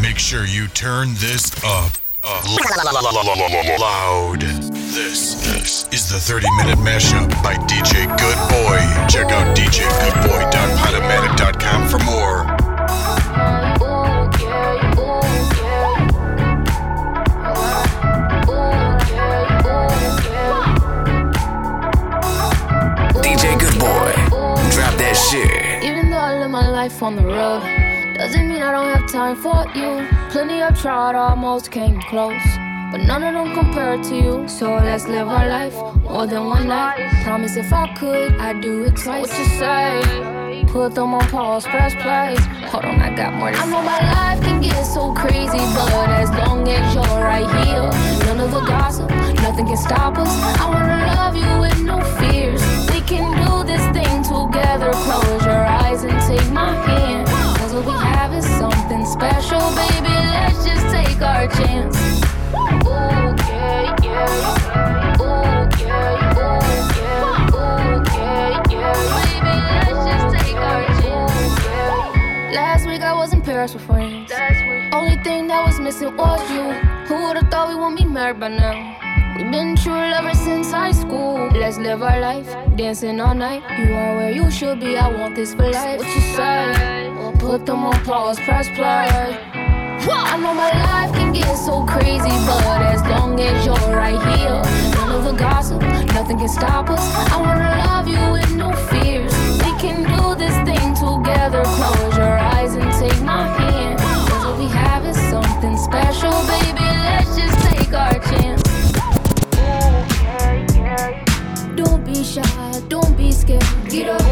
Make sure you turn this up. Loud. This is the 30-minute mashup by DJ Good Boy. Check out djgoodboy.podomatic.com for more. DJ Good Boy, drop that shit. Even though I live my life on the road, doesn't mean I don't have time for you. Plenty I've tried, almost came close, but none of them compare to you. So let's live our life more than one night. Promise if I could, I'd do it twice. What you say? Put them on pause, press play. Hold on, I got more to say. I know my life can get so crazy, but as long as you're right here, none of the gossip, nothing can stop us. I wanna love you with no fears. We can do this thing together. Close your eyes and take my hand. Cause what we have is something special, baby. Let's just take our chance. Ooh, yeah, yeah. Ooh, yeah, ooh, yeah. Ooh, yeah, yeah. Baby, let's just take our chance. Last week I was in Paris with friends. Only thing that was missing was you. Who would've thought we would be married by now? We've been true ever since high school. Let's live our life, dancing all night. You are where you should be, I want this for life. What you say? We'll put them on pause, press play. I know my life can get so crazy, but as long as you're right here, none of the gossip, nothing can stop us. I wanna love you with no fears. We can do this thing together. Close your eyes and take my hand. Cause what we have is something special, baby. Let's just take our chance. Don't be shy, don't be scared. Get up.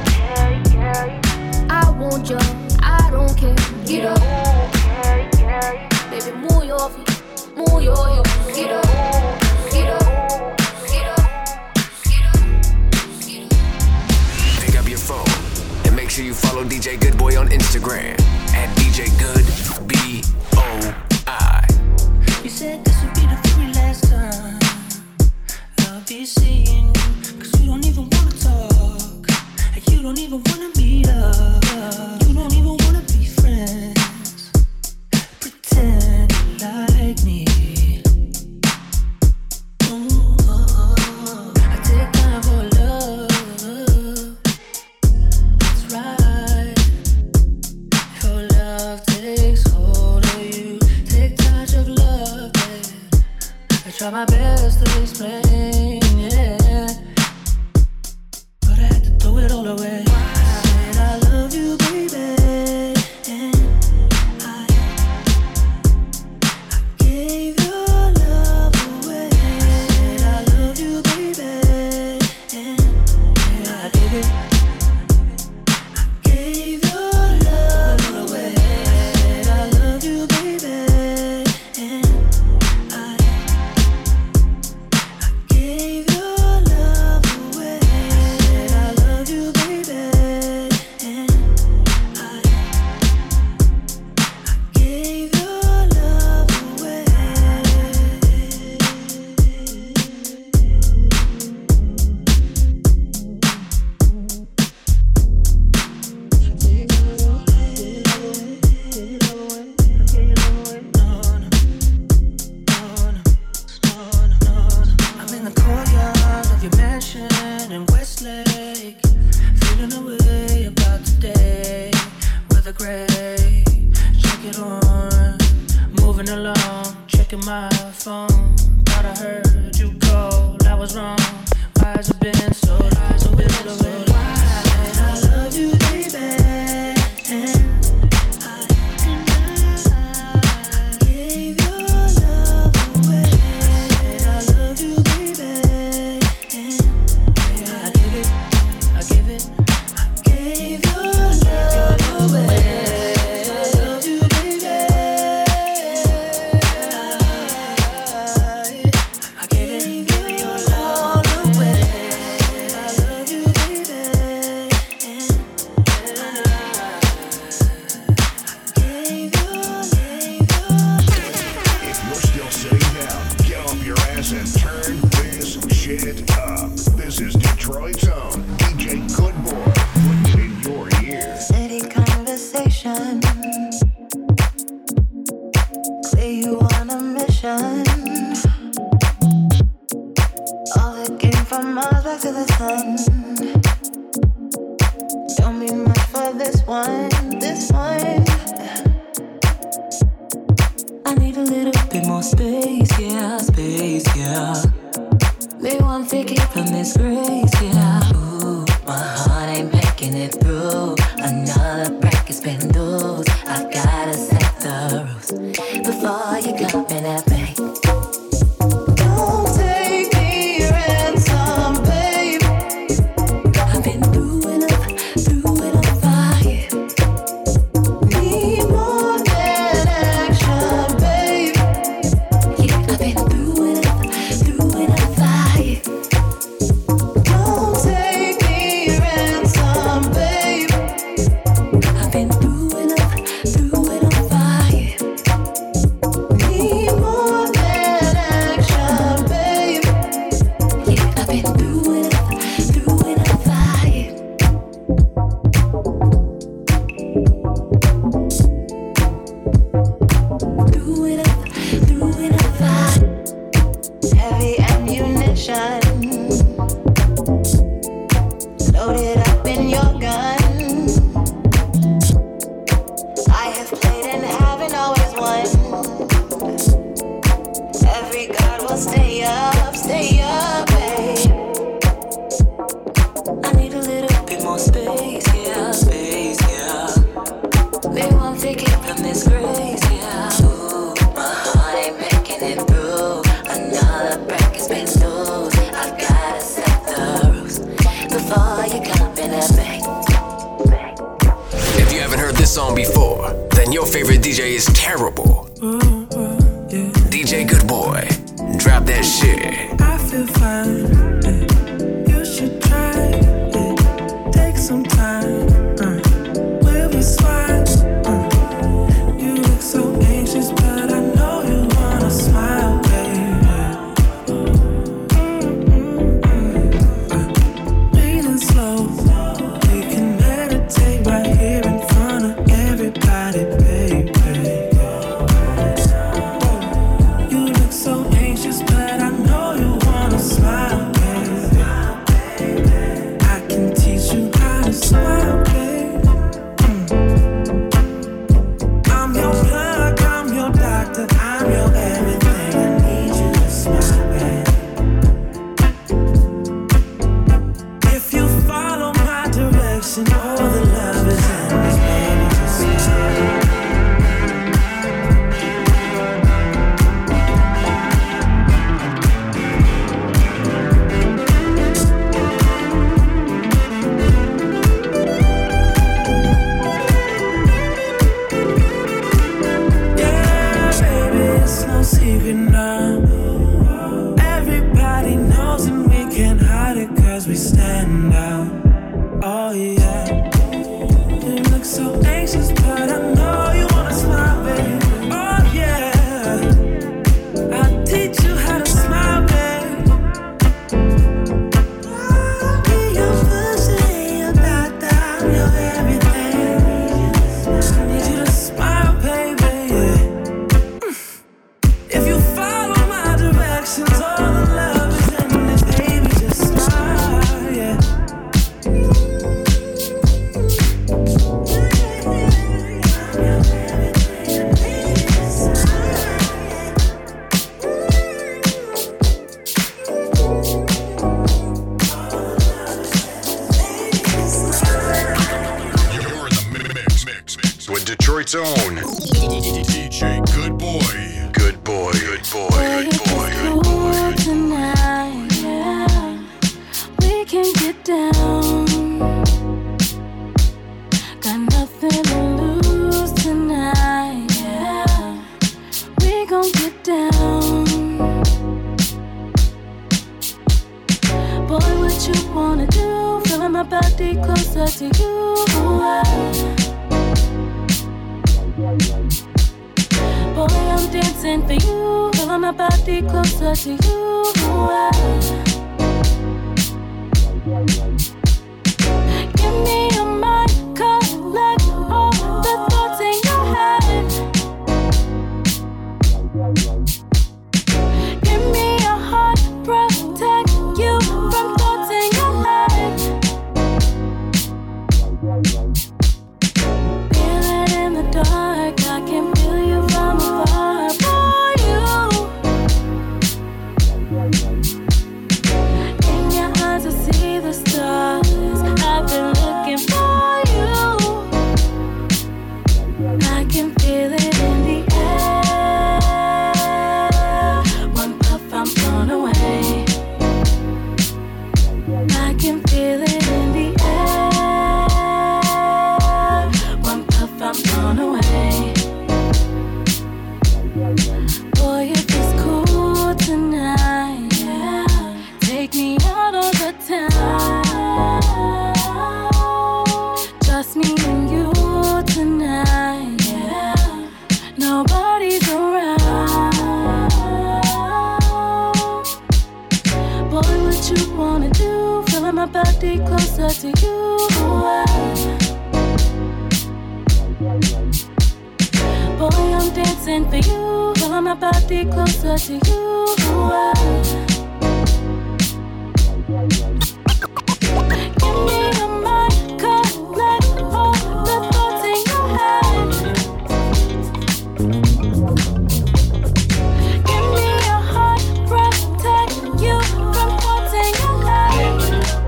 I want you, I don't care. Get up. Baby, move your feet, move your hips. Get up, get up, get up, get up, get up. Pick up your phone and make sure you follow DJ Good Boy on Instagram at DJ Good B-O-I. You said this would be the very last time I'll be seeing you, cause you don't even wanna talk, and you don't even wanna meet up, you don't even wanna be friends, pretend you like me. I take time for love, that's right. Your love takes hold of you, take touch of love, babe. I try my best to explain, yeah, but I had to throw it all away. I said I love you, baby, and I gave your love away. I said I love you, baby, and yeah, I gave it. I gave your love away. I said I love you, baby, and I gave your love away. I said I love you, baby, and I gave your love away. I'm in the courtyard of your mansion in Westlake, feeling away about today. Weather gray, check it on. Moving along, checking my phone. Thought I heard you call, I was wrong. Why has it been so long? So I love you, baby, and I gave your love away. I love you, baby, and yeah, I gave it, I gave it, I gave your love away. I love you, baby, I gave it, your love away. one. Don't mean much for this one, this one. I need a little bit more space, yeah, Maybe one figure from this grace, yeah. Ooh, my heart ain't making it through. Another break has been loose. I gotta set the rules before you come in at me. Don't take me ransom, babe. I've been through enough fire. Need more than action, babe. Yeah, I've been through enough fire. Don't take me ransom, babe. I've been through enough fire. Need more than action, babe. Yeah, I've been through enough fire. Through enough fire. Heavy ammunition loaded up in your gun. I have played and haven't always won. Every card will stay up, babe. I need a little bit more space, yeah. Maybe one figure from this grace, yeah. Ooh, my heart ain't making it through. Another break has been loose. I've gotta set the rules before you come in at me. If you haven't heard this song before, then your favorite DJ is terrible. DJ Good Boy, drop that shit. I feel fine. You should try. Take some time. We'll be swine. You look so anxious, but I know you wanna smile, baby. Breathing slow. We can meditate right here in front of everybody, baby. You look so anxious, but I know you wanna smile, baby. I can teach you how to smile, baby. I'm your plug, I'm your doctor, I'm your everything. I need you to smile, baby. If you follow my direction, all the love is in this, baby. Just smile. Yeah, baby, it's no secret now. Everybody knows and we can't hide it 'cause we stand out. Oh yeah. You look so anxious, but I know you wanna smile, baby. Oh yeah. I'll teach you how to smile, baby. I'll be your pussy, your doctor, I'm your everything. I need you to smile, baby. If you follow my directions, all the love is in this, baby. Just smile, yeah. You're in the mix with Detroit's own DJ Good Boy. Good boy, good boy, good boy, good boy. Tonight, yeah, we can get down. Got nothing to lose tonight, yeah. We gon' get down. Boy, what you wanna do? Feeling my body closer to you. Boy, I'm dancing for you. Feeling my body closer to you. Give me your mind, collect all the thoughts in your head. Give me your heart, protect you from thoughts in your head. feel it in the air. One puff, I'm blown away. I can feel it in the air. One puff, I'm blown away. Boy, if it's cool tonight, yeah, take me out of the town. Just me and you tonight, yeah. Nobody's around. Boy, what you wanna do? Feeling my body closer to you. Boy, I'm dancing for you. Feeling my body closer to you. Give me a mic, collect all the thoughts in your head. Give me a heart, protect you from thoughts in your head.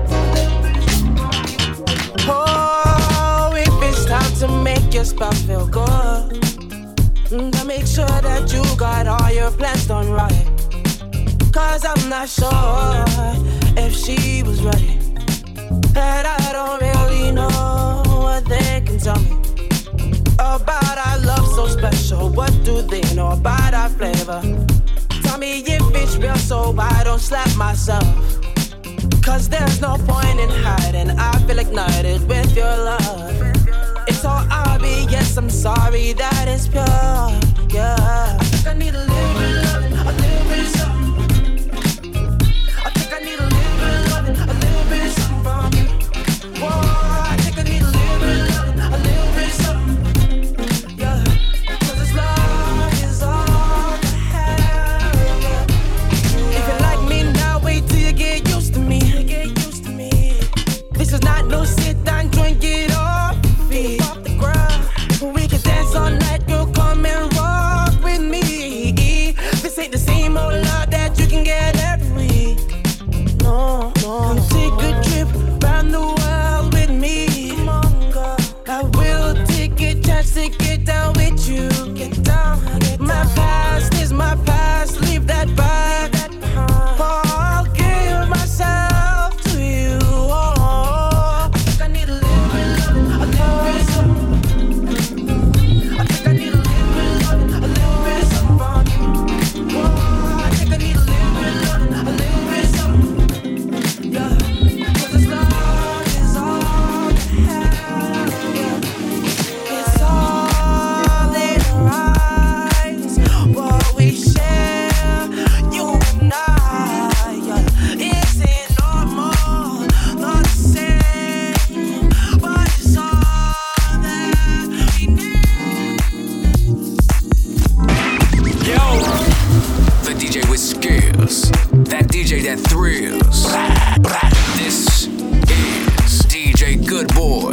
Oh, if it's time to make your spouse feel good, then make sure that you got all your plans done right. Cause I'm not sure if she was ready. And I don't really know what they can tell me about our love so special. What do they know about our flavor? Tell me if it's real so I don't slap myself. Cause there's no point in hiding. I feel ignited with your love. It's so obvious, I'm sorry that it's pure, yeah. I think I need a little bit of loving, a little bit of something. I think I need a little bit of loving, a little bit of something from you. Whoa, I think I need a little bit of loving, a little bit of something, yeah. Cause this love is all I have, yeah. If you like me now, wait till you get used to me. This is not no sit down, drink it off the ground. We can dance all night, you'll come and rock with me. This ain't the same old love that you can get every week. No, come take a trip around the world with me. Come on, girl. I will take a chance to get down with you. Get down, my past is my past, leave that back. I'll give myself to you. Oh, I think I need a little bit of loving, a little bit of something. I think I need a little bit of loving, a little bit of something from you. Oh, I think I need a little bit of loving, a little bit of something. Yeah, cause this love is all I have. Yeah, it's all in our eyes. What we share, you and I. Yeah, it's normal, not the same, but it's all that we need. Yo, the DJ with skills, that DJ that thrills. This is DJ Good Boy.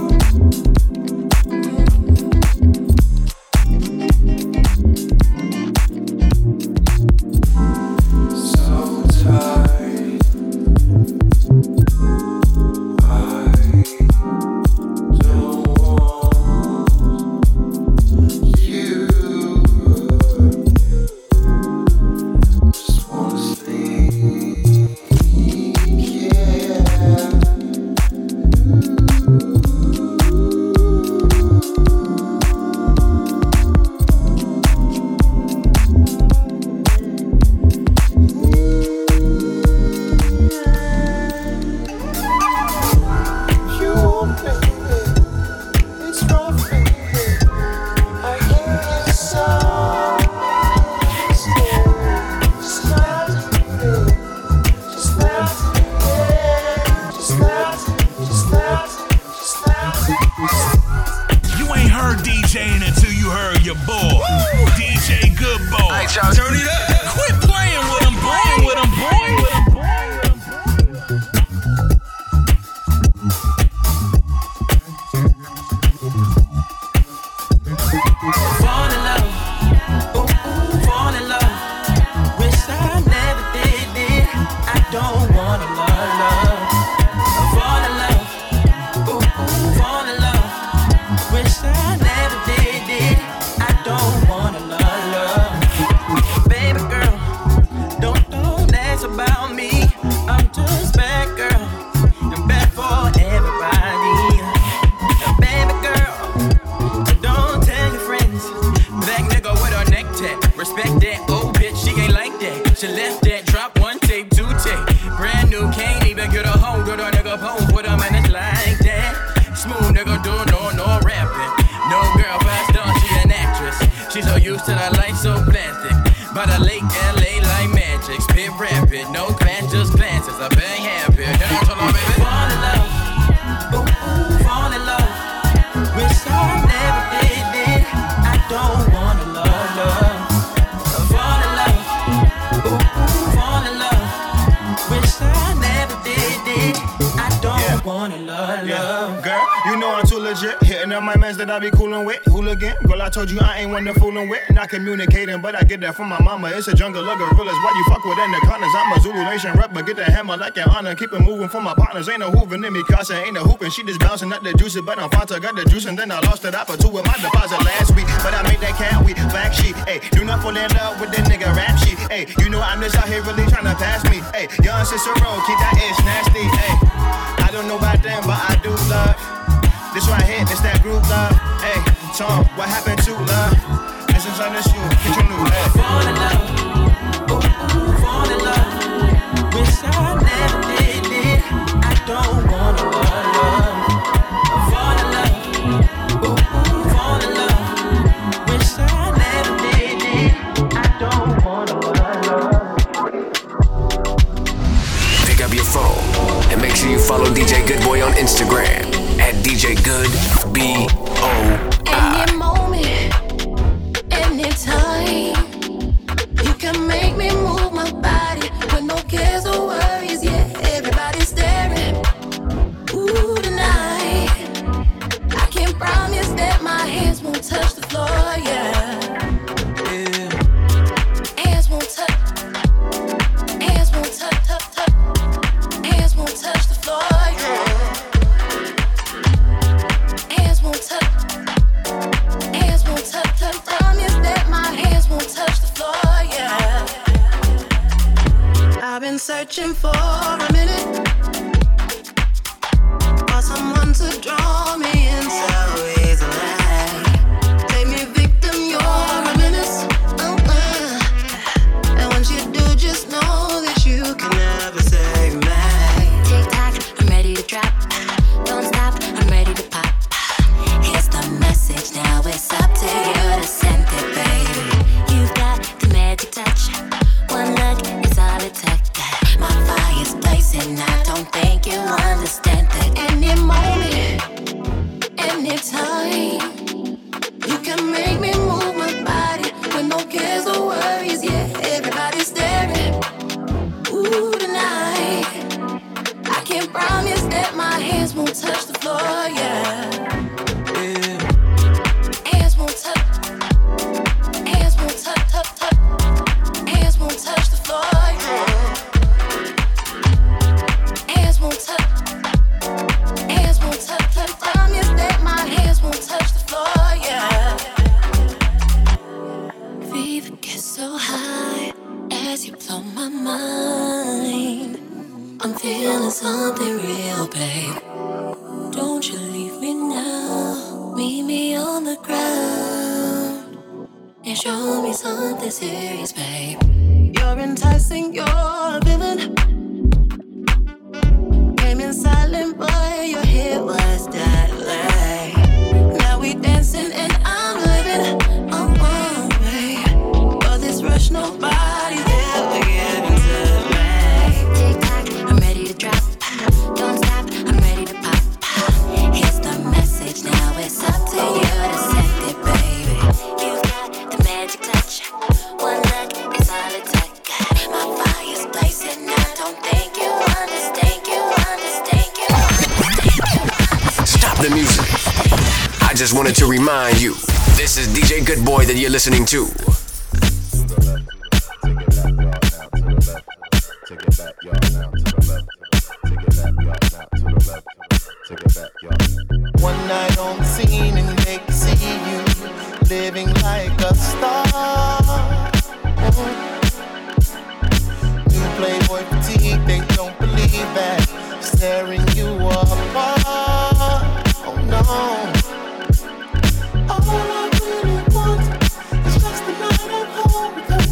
DJing until you heard your boy, DJ Good Boy. Hey, y'all, turn it up. Quit playing with him, playing with him, boy. Fall in love, ooh, fall in love. Wish I never did it. I don't wanna love. Fall in love, ooh, fall in love. Wish I never did it. like that. Oh, bitch, she ain't like that. She left that, drop one tape, two tape. Brand new, can't even get a home. Girl, a nigga pose with a man that's like that. Smooth nigga do no rapping. No girl, fast dog, she an actress. She so used to the life so plastic. By the lake, LA like magic. Spit rapid, no glance, just glances. I'm very happy. Then I told her, baby, fall in love. Ooh, ooh, fall in love. Wish I never did it. I don't wanna love. Fall in love. Ooh, ooh, fall in love. Wish I never did it. I don't wanna love. Girl, you know I'm too legit. Hitting up my mans that I be coolin' with. Hooligan, girl, I told you I ain't one to foolin' with. Not communicating, but I get that from my mama. It's a jungle of gorillas. Why you fuck with anacondas? I'm a Zulu Nation rapper. Get the hammer like an honor. Keep it moving for my partners. Ain't no hooping in me, Casa. Ain't no hooping. She just bouncing up the juice. But I'm Fanta. Got the juice and then I lost it. I put two with my deposit last week. But I made that cat week. Back sheet. Ayy, do not fall in love with that nigga rap sheet. Ayy, you know I'm just out here really trying to pass me. Ayy, young Cicero, keep that itch nasty. Ayy, I don't know about them, but I do love. This right here, this that group love. Hey, Tom, what happened to love? This is on the shoe, get your new head. Fall in love, ooh, ooh, fall in love. Wish I never did it. I don't wanna love. Fall in love, ooh, ooh, fall in love. Wish I never did it. I don't wanna love. Pick up your phone and make sure you follow DJ Good Boy on Instagram at DJ Good B-O-I. Any moment, anytime, you can make me move my body with no cares or worries. Yeah, everybody's staring. Ooh, tonight, I can promise that my hands won't touch the floor. Yeah, hands won't touch. Hands won't touch. Hands won't touch the floor. Yeah. Hands won't touch. Promise that my hands won't touch the floor, yeah. I've been searching for a minute, for someone to draw me in so easily. Take me victim, you're a menace. And once you do, just know that you can never save me. Tick-tock, I'm ready to drop. Don't stop, I'm ready to pop. Here's the message, now it's up to you to send it, baby. You've got the magic touch. One look is all it took. My fire's blazing, I don't think you understand that. Any moment, anytime, you can make me move my body with no cares or worries. Yeah, everybody's staring. Ooh, tonight, I can promise that my hands won't touch the floor, yeah. Hands won't touch. Hands won't touch. Hands won't touch the floor. Yeah. Hands won't touch. Hands won't touch. Promise that my hands won't touch the floor. Yeah. Fever gets so high as you blow my mind. I'm feeling something real, babe. Don't you leave me now. Meet me on the ground and show me something serious, babe. You're enticing, you're a villain. Came in silent, boy, your hair was deadly. Now we dancing and I'm living. Oh, babe. For this rush, nobody's ever given to me. Tick-tock, I'm ready to drop. Don't stop, I'm ready to pop. Here's the message, now it's up to you to send it, baby. You've got the magic touch. One look is all it took. My fire's blazing, I don't think you understand. Stop the music. I just wanted to remind you, this is DJ Good Boy that you're listening to. One night on the scene and they can see you living like a star. New Playboy fatigue, they don't believe that, staring you apart. Oh no. All I really want is just the night at home, because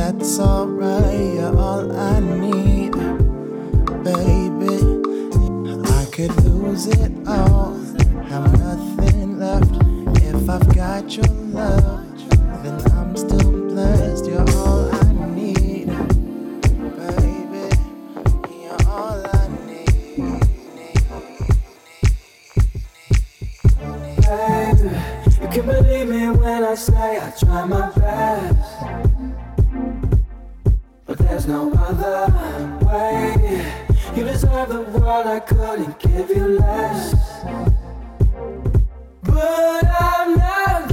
that's alright. You're all I need, baby. I could lose it all, have nothing left. If I've got your love, then I'm still blessed. You're all I need, baby. You're all I need. Baby, you can believe me when I say I try my best, but there's no other way. You deserve the world, I couldn't give you less. But I'm not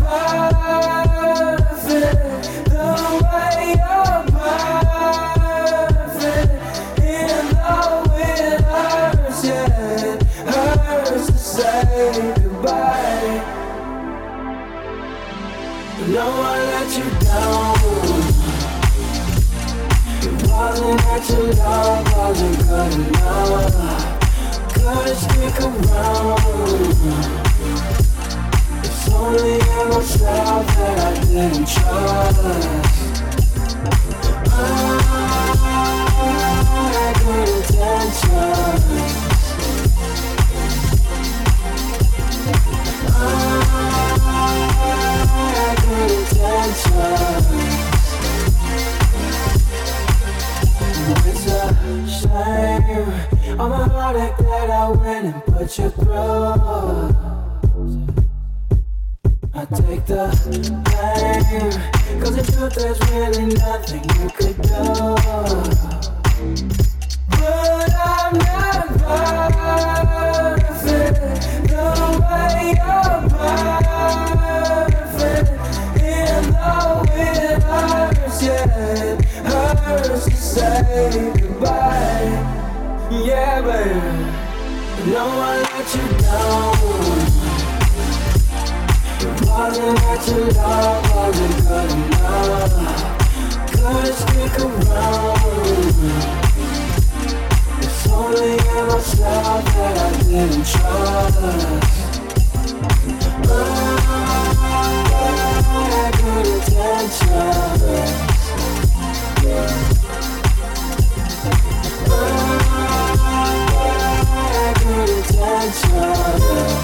perfect the way you're perfect. Even though it hurts, yeah, it hurts to say goodbye. No, I let you down. It wasn't that your love wasn't good enough. Couldn't stick around. It's only in myself that I didn't trust. I had good intentions. I had good intentions. It's a shame, I'm a heartache that I went and put you through. I take the blame, 'cause the truth there's really nothing you could do. But I'm not perfect the way you're perfect. Even though it hurts, yeah, it hurts to say goodbye. Yeah, baby, no, I let you down. It wasn't that your love wasn't good enough. Couldn't stick around. It's only in myself that I didn't trust. I had good intentions. I had good intentions.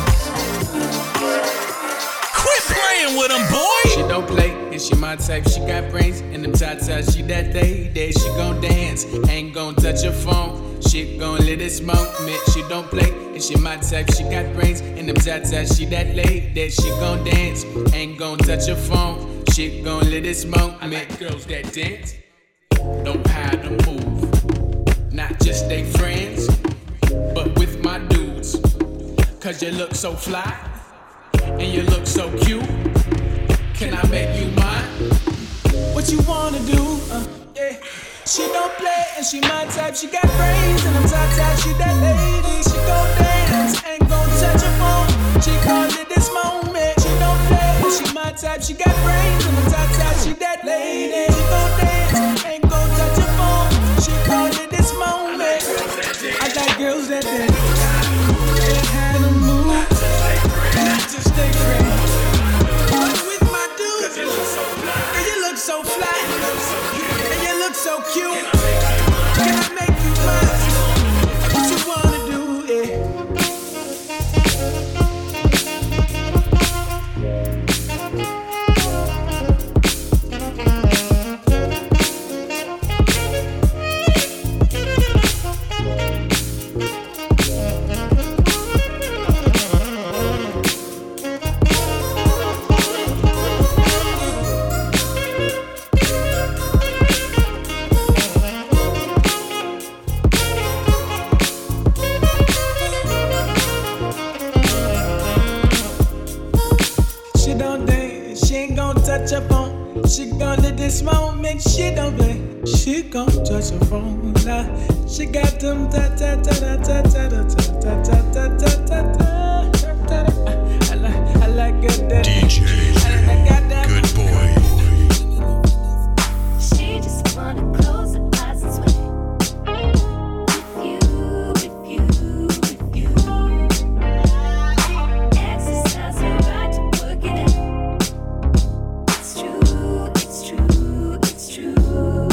Playing with them, boy. She don't play, and she my type. She got brains, and them tatas. She that day, she gon' dance. Ain't gon' touch her phone. She gon' let it smoke me. She don't play, and she my type. She got brains, and them tatas. She that lady, she gon' dance. Ain't gon' touch her phone. She gon' let it smoke me. I like girls that dance, know how to move. Not just they friends, but with my dudes. 'Cause you look so fly. And you look so cute. Can I make you mine? What you wanna do? Yeah. She don't play and she my type. She got brains and I'm top. She that lady. She gon' dance, ain't gon' touch her phone. She called it this moment. She don't play and she my type. She got brains and I'm top. She that lady. She gon' dance, ain't gon' touch her phone. She called it this moment. I like girls that dance. They had a move. Not just stay free. With my dude. 'Cause you look so fly. And you look so fly. And you look so cute. Can I make you mine? What you wanna do, yeah. Touch her phone, she gon' let this moment. She don't play, she gon' touch her phone. Now she got them ta ta ta ta ta ta ta ta ta ta ta ta. I like good that DJ Good Boy. She just wanna close her eyes and sway. With you. Exercise her right to work it out. It's true.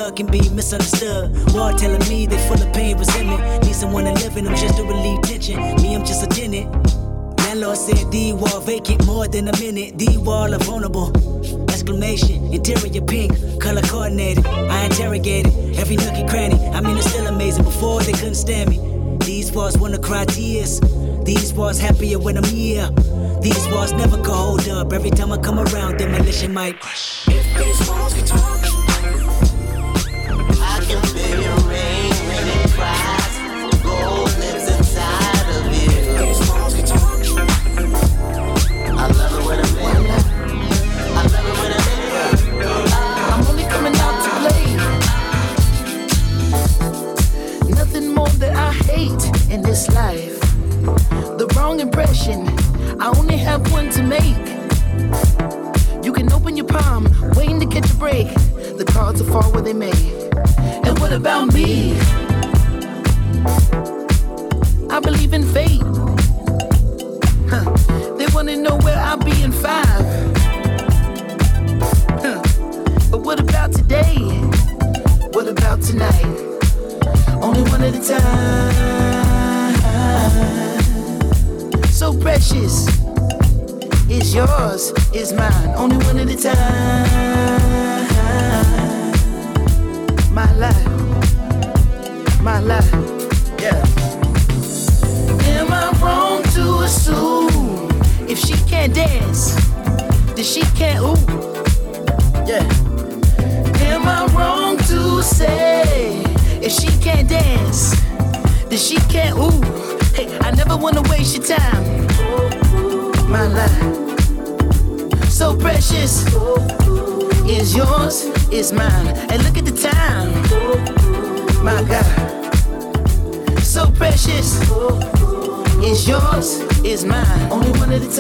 love can be misunderstood. War telling me they full of pain, resentment. Need someone to live in them just to relieve tension. Me, I'm just a tenant. Landlord said D-wall vacant more than a minute. D-wall are vulnerable. Exclamation, interior pink, color coordinated. I interrogated every nook and cranny. I mean, it's still amazing. Before they couldn't stand me. These walls wanna cry tears. These walls happier when I'm here. These walls never can hold up. Every time I come around, demolition might crush. If these walls can talk, I can feel your rain when it cries. The gold lives inside of you. If these walls can talk, I love it when I'm in. I love it when I'm in. I'm only coming out to play. Nothing more that I hate in this life. The wrong impression, I only have one to make. You can open your palm, waiting to catch a break. The cards will fall where they may. And what about me? I believe in fate. They wanna know where I'll be in 5. But what about today? What about tonight? Only one at a time. So precious. It's yours, it's mine. Only one at a time. My life, yeah. Am I wrong to assume if she can't dance, then she can't ooh? Yeah. Am I wrong to say if she can't dance, then she can't ooh? Hey, I never wanna waste your time. My life, so precious. Is yours, is mine. And look at the time. My God, so precious. Is yours, is mine. Only one at a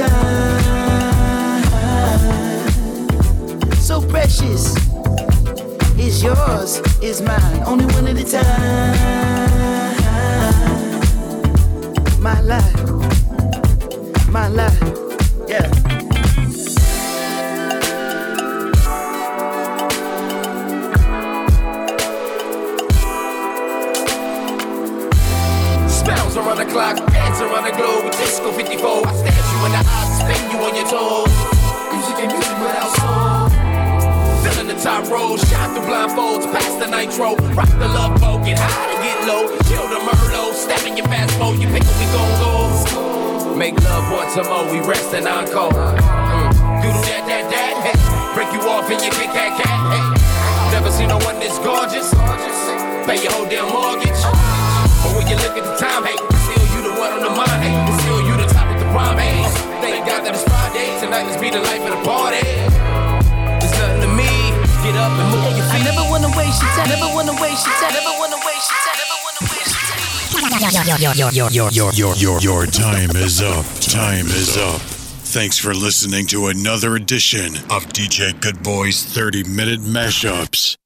time. So precious. Is yours, is mine. Only one at a time. My life, yeah. Spells around the clock, dance around the globe with Disco 54. I stab you in the eyes, spin you on your toes. Music and music without soul. Filling the top rows, shine through blindfolds, past the nitro. Rock the love boat, get high and get low. Kill the Merlot, stabbing your fast mode. You pick up, we gon' go. Make love once a more, we rest and encore. Doodle that, hey. Break you off and you kick that cat, hey. Never seen no one this gorgeous. Pay your whole damn mortgage. But when you look at the time, hey, still you the one on the mind, hey. Still you the top of the prime, hey. Thank God that it's Friday, tonight let's be the life of the party. It's nothing to me, get up and move your feet. I never wanna waste your time, never wanna waste your time, never wanna waste your time, never wanna waste your time. Your time is up. Time is up. Thanks for listening to another edition of DJ Good Boy's 30-minute mashups.